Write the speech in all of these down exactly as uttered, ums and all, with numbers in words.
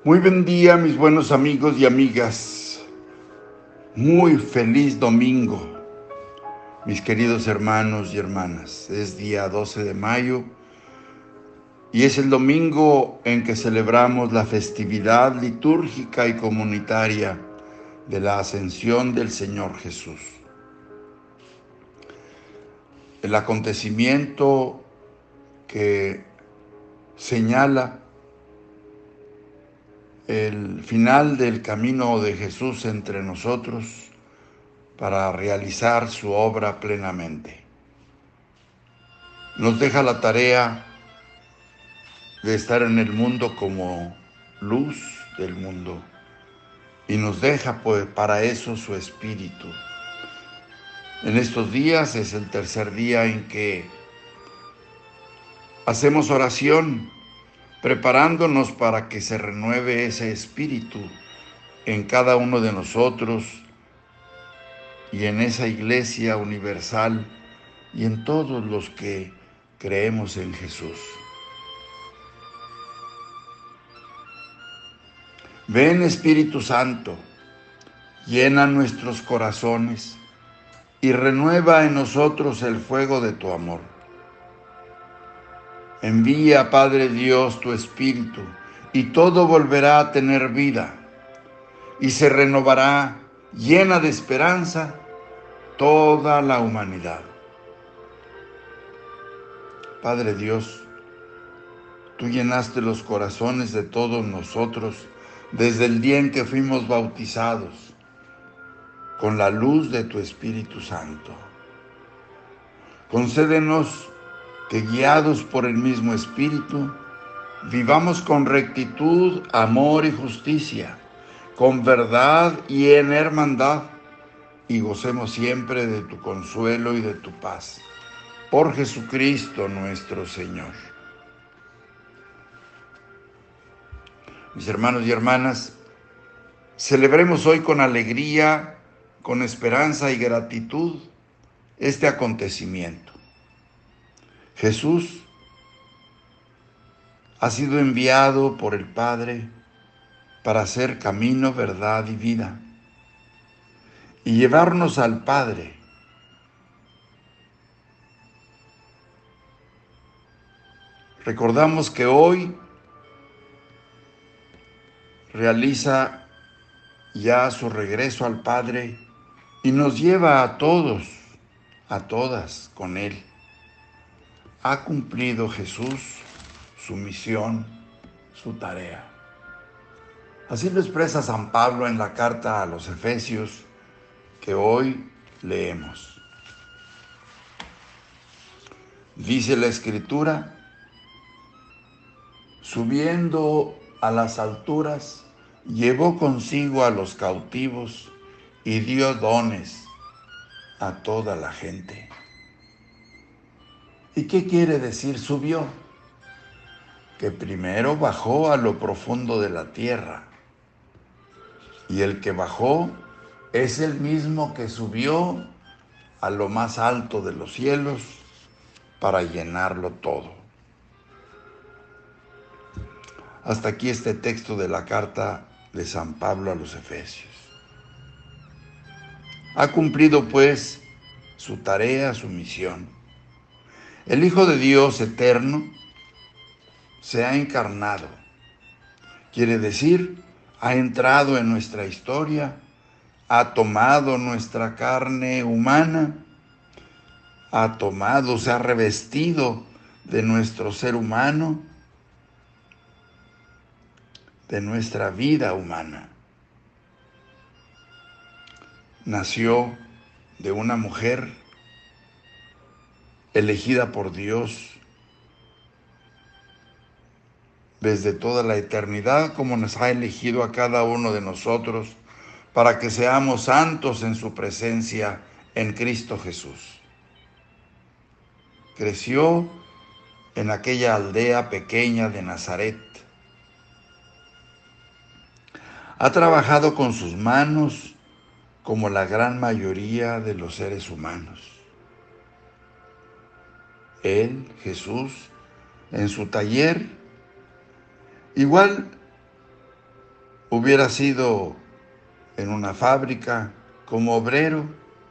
Muy buen día, mis buenos amigos y amigas. Muy feliz domingo, mis queridos hermanos y hermanas. Es día doce de mayo y es el domingo en que celebramos la festividad litúrgica y comunitaria de la Ascensión del Señor Jesús. El acontecimiento que señala el final del camino de Jesús entre nosotros para realizar su obra plenamente. Nos deja la tarea de estar en el mundo como luz del mundo y nos deja pues para eso su espíritu. En estos días es el tercer día en que hacemos oración preparándonos para que se renueve ese espíritu en cada uno de nosotros y en esa iglesia universal y en todos los que creemos en Jesús. Ven, Espíritu Santo, llena nuestros corazones y renueva en nosotros el fuego de tu amor. Envía, Padre Dios, tu Espíritu, y todo volverá a tener vida, y se renovará, llena de esperanza, toda la humanidad. Padre Dios, tú llenaste los corazones de todos nosotros desde el día en que fuimos bautizados, con la luz de tu Espíritu Santo. Concédenos que, guiados por el mismo Espíritu, vivamos con rectitud, amor y justicia, con verdad y en hermandad, y gocemos siempre de tu consuelo y de tu paz. Por Jesucristo nuestro Señor. Mis hermanos y hermanas, celebremos hoy con alegría, con esperanza y gratitud este acontecimiento. Jesús ha sido enviado por el Padre para hacer camino, verdad y vida y llevarnos al Padre. Recordamos que hoy realiza ya su regreso al Padre y nos lleva a todos, a todas con Él. Ha cumplido Jesús su misión, su tarea. Así lo expresa San Pablo en la carta a los Efesios que hoy leemos. Dice la Escritura: subiendo a las alturas, llevó consigo a los cautivos y dio dones a toda la gente. ¿Y qué quiere decir subió? Que primero bajó a lo profundo de la tierra. Y el que bajó es el mismo que subió a lo más alto de los cielos para llenarlo todo. Hasta aquí este texto de la carta de San Pablo a los Efesios. Ha cumplido pues su tarea, su misión. El Hijo de Dios eterno se ha encarnado. Quiere decir, ha entrado en nuestra historia, ha tomado nuestra carne humana, ha tomado, se ha revestido de nuestro ser humano, de nuestra vida humana. Nació de una mujer elegida por Dios desde toda la eternidad, como nos ha elegido a cada uno de nosotros para que seamos santos en su presencia en Cristo Jesús. Creció en aquella aldea pequeña de Nazaret. Ha trabajado con sus manos como la gran mayoría de los seres humanos. Él, Jesús, en su taller, igual hubiera sido en una fábrica, como obrero,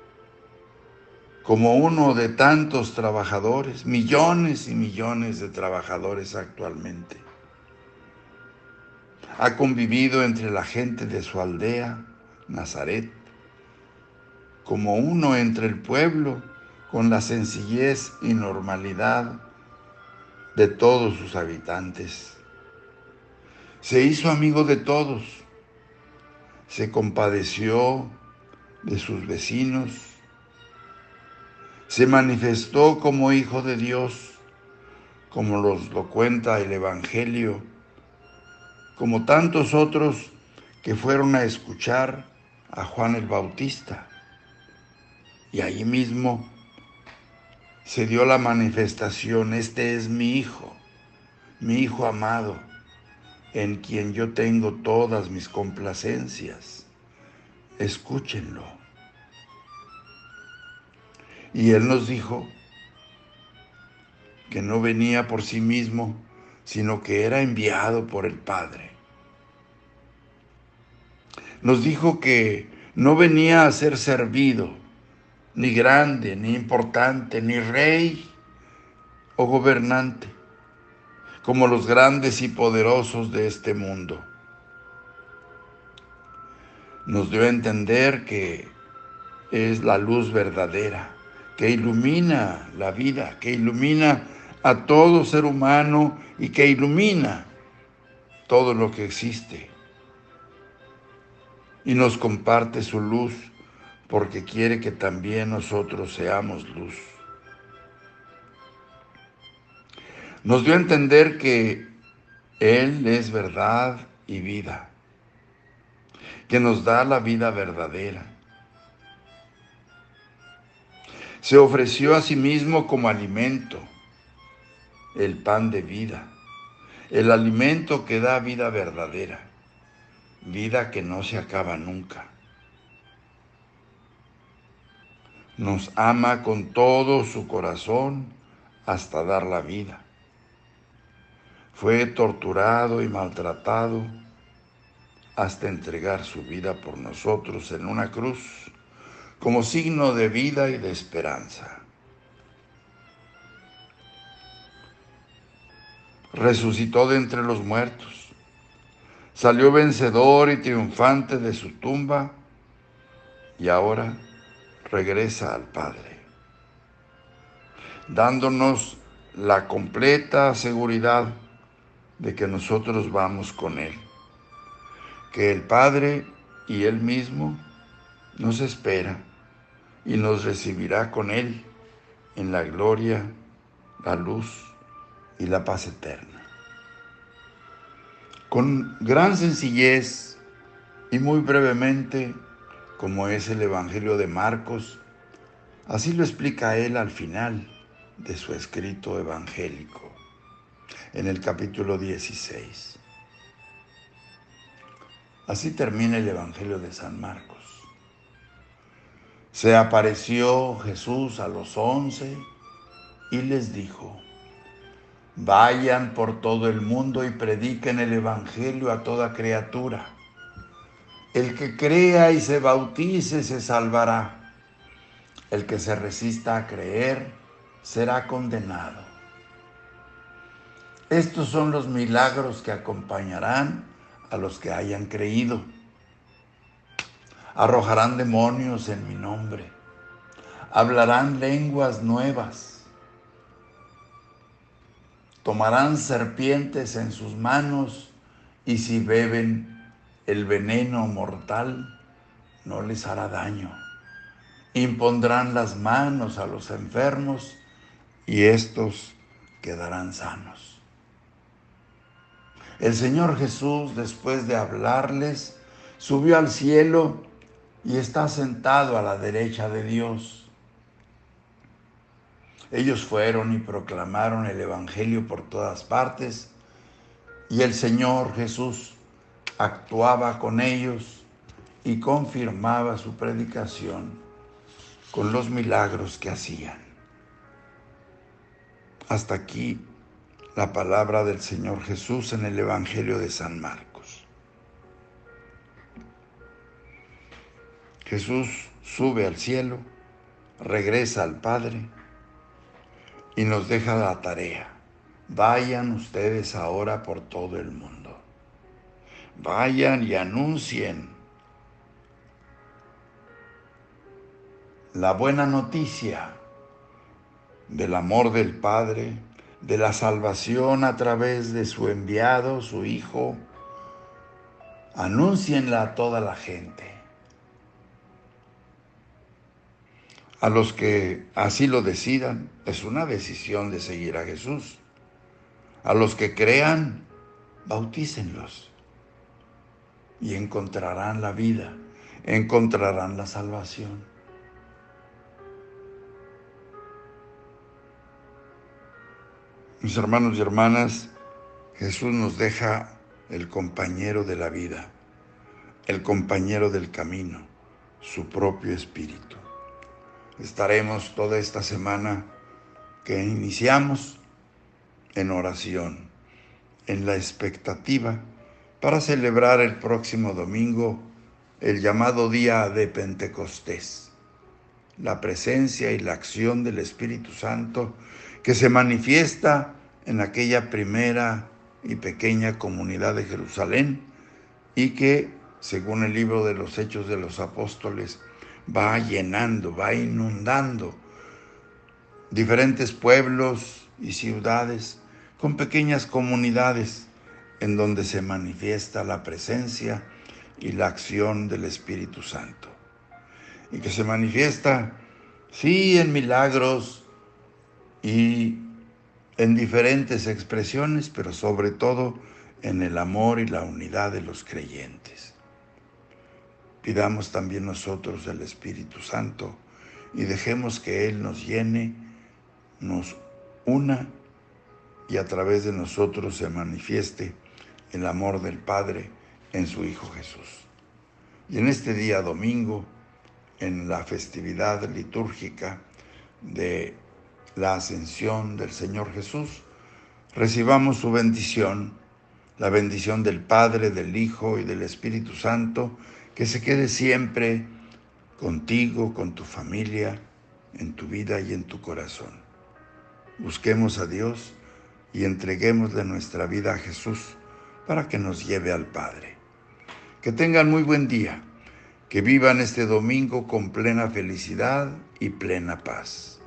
como uno de tantos trabajadores, millones y millones de trabajadores actualmente. Ha convivido entre la gente de su aldea, Nazaret, como uno entre el pueblo, con la sencillez y normalidad de todos sus habitantes. Se hizo amigo de todos, se compadeció de sus vecinos, se manifestó como hijo de Dios, como los lo cuenta el Evangelio, como tantos otros que fueron a escuchar a Juan el Bautista. Y allí mismo se dio la manifestación: este es mi hijo, mi hijo amado, en quien yo tengo todas mis complacencias. Escúchenlo. Y él nos dijo que no venía por sí mismo, sino que era enviado por el Padre. Nos dijo que no venía a ser servido, ni grande, ni importante, ni rey o gobernante, como los grandes y poderosos de este mundo. Nos dio a entender que es la luz verdadera, que ilumina la vida, que ilumina a todo ser humano y que ilumina todo lo que existe. Y nos comparte su luz porque quiere que también nosotros seamos luz. Nos dio a entender que Él es verdad y vida, que nos da la vida verdadera. Se ofreció a sí mismo como alimento, el pan de vida, el alimento que da vida verdadera, vida que no se acaba nunca. Nos ama con todo su corazón hasta dar la vida. Fue torturado y maltratado hasta entregar su vida por nosotros en una cruz, como signo de vida y de esperanza. Resucitó de entre los muertos, salió vencedor y triunfante de su tumba y ahora regresa al Padre, dándonos la completa seguridad de que nosotros vamos con Él, que el Padre y Él mismo nos espera y nos recibirá con Él en la gloria, la luz y la paz eterna. Con gran sencillez y muy brevemente, como es el Evangelio de Marcos, así lo explica él al final de su escrito evangélico, en el capítulo dieciséis. Así termina el Evangelio de San Marcos. Se apareció Jesús a los once y les dijo: vayan por todo el mundo y prediquen el Evangelio a toda criatura. El que crea y se bautice se salvará. El que se resista a creer será condenado. Estos son los milagros que acompañarán a los que hayan creído. Arrojarán demonios en mi nombre. Hablarán lenguas nuevas. Tomarán serpientes en sus manos y si beben el veneno mortal no les hará daño. Impondrán las manos a los enfermos y estos quedarán sanos. El Señor Jesús, después de hablarles, subió al cielo y está sentado a la derecha de Dios. Ellos fueron y proclamaron el Evangelio por todas partes y el Señor Jesús actuaba con ellos y confirmaba su predicación con los milagros que hacían. Hasta aquí la palabra del Señor Jesús en el Evangelio de San Marcos. Jesús sube al cielo, regresa al Padre y nos deja la tarea. Vayan ustedes ahora por todo el mundo. Vayan y anuncien la buena noticia del amor del Padre, de la salvación a través de su enviado, su Hijo. Anúncienla a toda la gente. A los que así lo decidan, es una decisión de seguir a Jesús. A los que crean, bautícenlos y encontrarán la vida, encontrarán la salvación. Mis hermanos y hermanas, Jesús nos deja el compañero de la vida, el compañero del camino, su propio Espíritu. Estaremos toda esta semana que iniciamos en oración, en la expectativa para celebrar el próximo domingo el llamado día de Pentecostés, la presencia y la acción del Espíritu Santo que se manifiesta en aquella primera y pequeña comunidad de Jerusalén y que, según el libro de los Hechos de los Apóstoles, va llenando, va inundando diferentes pueblos y ciudades con pequeñas comunidades en donde se manifiesta la presencia y la acción del Espíritu Santo. Y que se manifiesta, sí, en milagros y en diferentes expresiones, pero sobre todo en el amor y la unidad de los creyentes. Pidamos también nosotros el Espíritu Santo y dejemos que Él nos llene, nos una y a través de nosotros se manifieste el amor del Padre en su Hijo Jesús. Y en este día domingo, en la festividad litúrgica de la ascensión del Señor Jesús, recibamos su bendición, la bendición del Padre, del Hijo y del Espíritu Santo, que se quede siempre contigo, con tu familia, en tu vida y en tu corazón. Busquemos a Dios y entreguémosle nuestra vida a Jesús para que nos lleve al Padre. Que tengan muy buen día, que vivan este domingo con plena felicidad y plena paz.